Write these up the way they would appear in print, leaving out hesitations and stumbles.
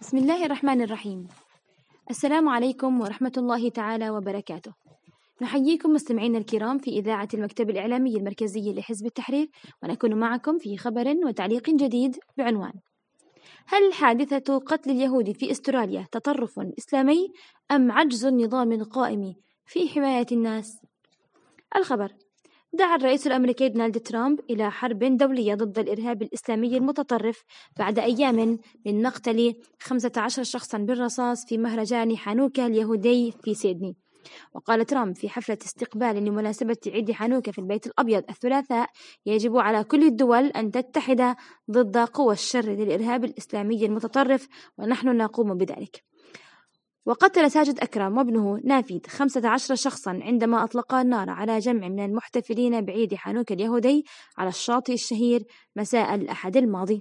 بسم الله الرحمن الرحيم. السلام عليكم ورحمة الله تعالى وبركاته. نحييكم مستمعينا الكرام في إذاعة المكتب الإعلامي المركزي لحزب التحرير، ونكون معكم في خبر وتعليق جديد بعنوان: هل حادثة قتل اليهود في أستراليا تطرف إسلامي أم عجز النظام القائم في حماية الناس؟ الخبر: دعا الرئيس الأمريكي دونالد ترامب إلى حرب دولية ضد الإرهاب الإسلامي المتطرف بعد أيام من مقتل 15 شخصا بالرصاص في مهرجان حانوكا اليهودي في سيدني. وقال ترامب في حفلة استقبال لمناسبة عيد حانوكا في البيت الأبيض الثلاثاء: يجب على كل الدول أن تتحد ضد قوى الشر للإرهاب الإسلامي المتطرف، ونحن نقوم بذلك. وقتل ساجد أكرم وابنه نافيد 15 شخصا عندما أطلقا النار على جمع من المحتفلين بعيد حانوكا اليهودي على الشاطئ الشهير مساء الأحد الماضي.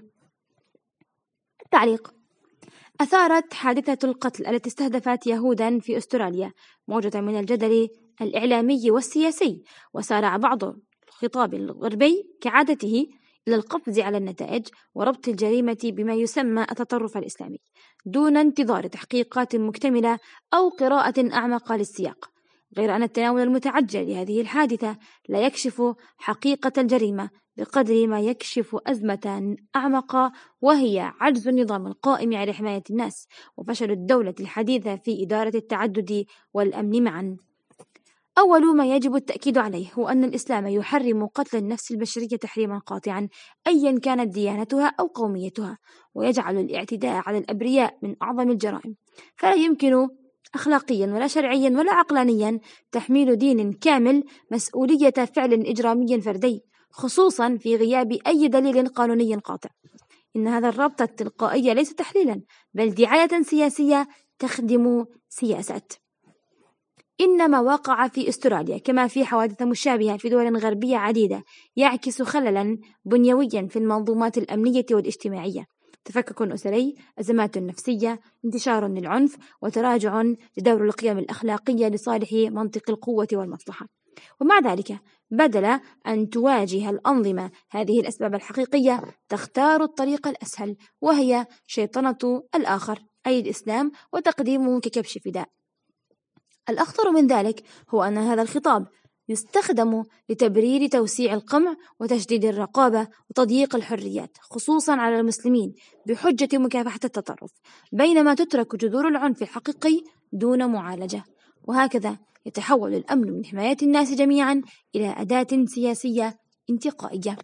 التعليق: أثارت حادثة القتل التي استهدفت يهودا في أستراليا موجة من الجدل الإعلامي والسياسي، وسارع بعض الخطاب الغربي كعادته إلى القفز على النتائج وربط الجريمة بما يسمى التطرف الإسلامي دون انتظار تحقيقات مكتملة أو قراءة أعمق للسياق، غير أن التناول المتعجل لهذه الحادثة لا يكشف حقيقة الجريمة بقدر ما يكشف أزمة أعمق، وهي عجز النظام القائم على حماية الناس وفشل الدولة الحديثة في إدارة التعدد والأمن معا. أول ما يجب التأكيد عليه هو أن الإسلام يحرم قتل النفس البشرية تحريما قاطعا أيا كانت ديانتها أو قوميتها، ويجعل الاعتداء على الأبرياء من أعظم الجرائم، فلا يمكن أخلاقيا ولا شرعيا ولا عقلانيا تحميل دين كامل مسؤولية فعل إجرامي فردي، خصوصا في غياب أي دليل قانوني قاطع. إن هذا الربط التلقائي ليس تحليلا بل دعاية سياسية تخدم سياسة. إن ما وقع في أستراليا كما في حوادث مشابهة في دول غربية عديدة يعكس خللا بنيويا في المنظومات الأمنية والاجتماعية: تفكك أسري، أزمات نفسية، انتشار للعنف، وتراجع لدور القيم الأخلاقية لصالح منطق القوة والمصلحة. ومع ذلك بدل أن تواجه الأنظمة هذه الأسباب الحقيقية تختار الطريق الأسهل، وهي شيطنة الآخر أي الإسلام وتقديمه ككبش فداء. الأخطر من ذلك هو أن هذا الخطاب يستخدم لتبرير توسيع القمع وتشديد الرقابة وتضييق الحريات خصوصا على المسلمين بحجة مكافحة التطرف، بينما تترك جذور العنف الحقيقي دون معالجة. وهكذا يتحول الأمن من حماية الناس جميعا إلى أداة سياسية انتقائية.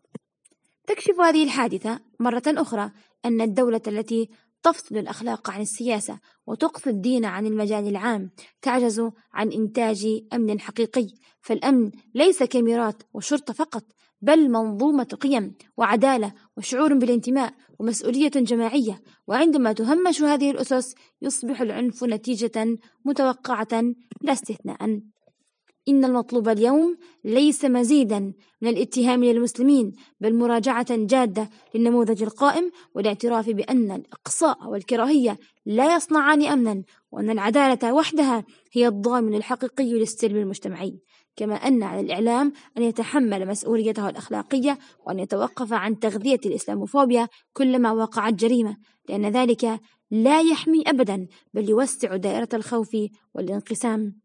تكشف هذه الحادثة مرة أخرى أن الدولة التي تفصل الأخلاق عن السياسة وتقصي الدين عن المجال العام تعجز عن إنتاج أمن حقيقي، فالأمن ليس كاميرات وشرطة فقط، بل منظومة قيم وعدالة وشعور بالانتماء ومسؤولية جماعية. وعندما تهمش هذه الأسس يصبح العنف نتيجة متوقعة لا استثناء. إن المطلوب اليوم ليس مزيدا من الاتهام للمسلمين، بل مراجعة جادة للنموذج القائم والاعتراف بأن الإقصاء والكراهية لا يصنعان أمنا، وأن العدالة وحدها هي الضامن الحقيقي للسلم المجتمعي. كما أن على الإعلام أن يتحمل مسؤوليته الأخلاقية وأن يتوقف عن تغذية الإسلاموفوبيا كلما وقعت جريمة، لأن ذلك لا يحمي أبدا بل يوسع دائرة الخوف والانقسام.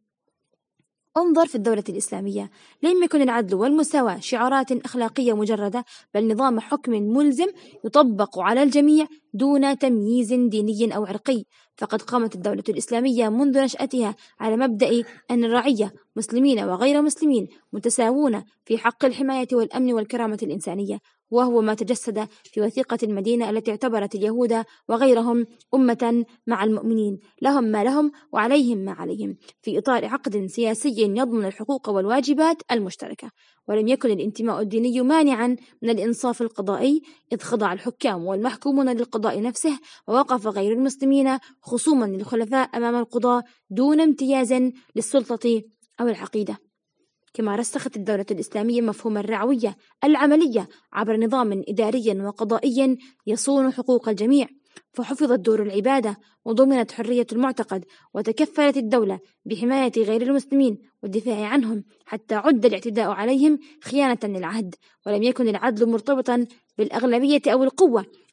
انظر في الدولة الإسلامية لم يكن العدل والمساواة شعارات أخلاقية مجردة، بل نظام حكم ملزم يطبق على الجميع دون تمييز ديني أو عرقي. فقد قامت الدولة الإسلامية منذ نشأتها على مبدأ أن الرعية مسلمين وغير مسلمين متساوون في حق الحماية والأمن والكرامة الإنسانية، وهو ما تجسد في وثيقة المدينة التي اعتبرت اليهود وغيرهم أمة مع المؤمنين، لهم ما لهم وعليهم ما عليهم، في إطار عقد سياسي يضمن الحقوق والواجبات المشتركة. ولم يكن الانتماء الديني مانعا من الإنصاف القضائي، إذ خضع الحكام والمحكومون للقضاء نفسه، ووقف غير المسلمين خصوما للخلفاء أمام القضاء دون امتياز للسلطة أو العقيدة. كما رسخت الدولة الإسلامية مفهوم الرعوية العملية عبر نظام إداري وقضائي يصون حقوق الجميع، فحفظت دور العبادة وضمنت حرية المعتقد، وتكفلت الدولة بحماية غير المسلمين والدفاع عنهم حتى عد الاعتداء عليهم خيانة للعهد. ولم يكن العدل مرتبطا بالأغلبية أو القوة،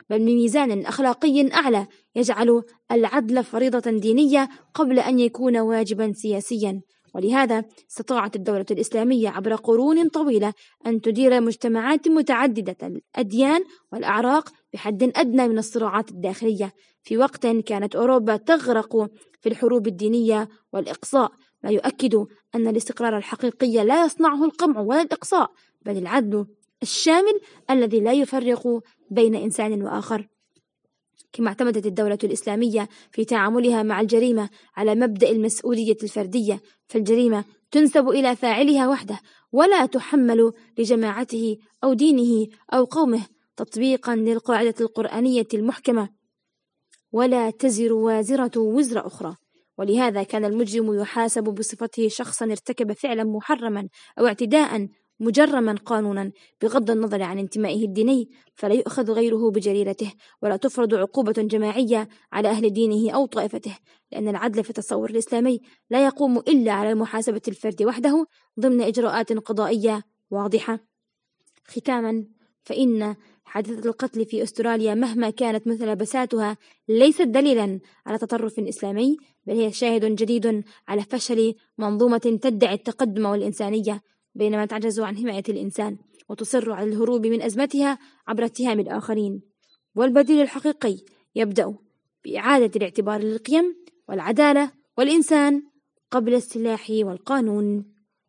بل بميزان أخلاقي أعلى يجعل العدل فريضة دينية قبل أن يكون واجبا سياسيا. ولهذا استطاعت الدولة الإسلامية عبر قرون طويلة أن تدير مجتمعات متعددة الأديان والأعراق بحد أدنى من الصراعات الداخلية، في وقت كانت أوروبا تغرق في الحروب الدينية والإقصاء، ما يؤكد أن الاستقرار الحقيقي لا يصنعه القمع ولا الإقصاء، بل العدل الشامل الذي لا يفرق بين إنسان وآخر. كما اعتمدت الدولة الإسلامية في تعاملها مع الجريمة على مبدأ المسؤولية الفردية، فالجريمة تنسب إلى فاعلها وحده ولا تحمل لجماعته أو دينه أو قومه، تطبيقا للقاعدة القرآنية المحكمة: ولا تزر وازرة وزر أخرى. ولهذا كان المجرم يحاسب بصفته شخصا ارتكب فعلا محرما أو اعتداء مجرما قانونا بغض النظر عن انتمائه الديني، فلا يؤخذ غيره بجريرته، ولا تفرض عقوبة جماعية على أهل دينه أو طائفته، لأن العدل في التصور الإسلامي لا يقوم إلا على محاسبة الفرد وحده ضمن إجراءات قضائية واضحة. ختاما، فإن حادثة القتل في أستراليا مهما كانت متلابساتها ليست دليلا على تطرف إسلامي، بل هي شاهد جديد على فشل منظومة تدعي التقدم والإنسانية بينما تعجز عن حماية الإنسان وتصر على الهروب من أزمتها عبر اتهام الآخرين. والبديل الحقيقي يبدأ بإعادة الاعتبار للقيم والعدالة والإنسان قبل السلاح والقانون.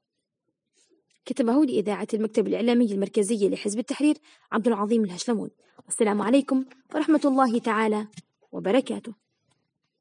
كتبه لإذاعة المكتب الإعلامي المركزي لحزب التحرير عبد العظيم الهشلمون. والسلام عليكم ورحمة الله تعالى وبركاته.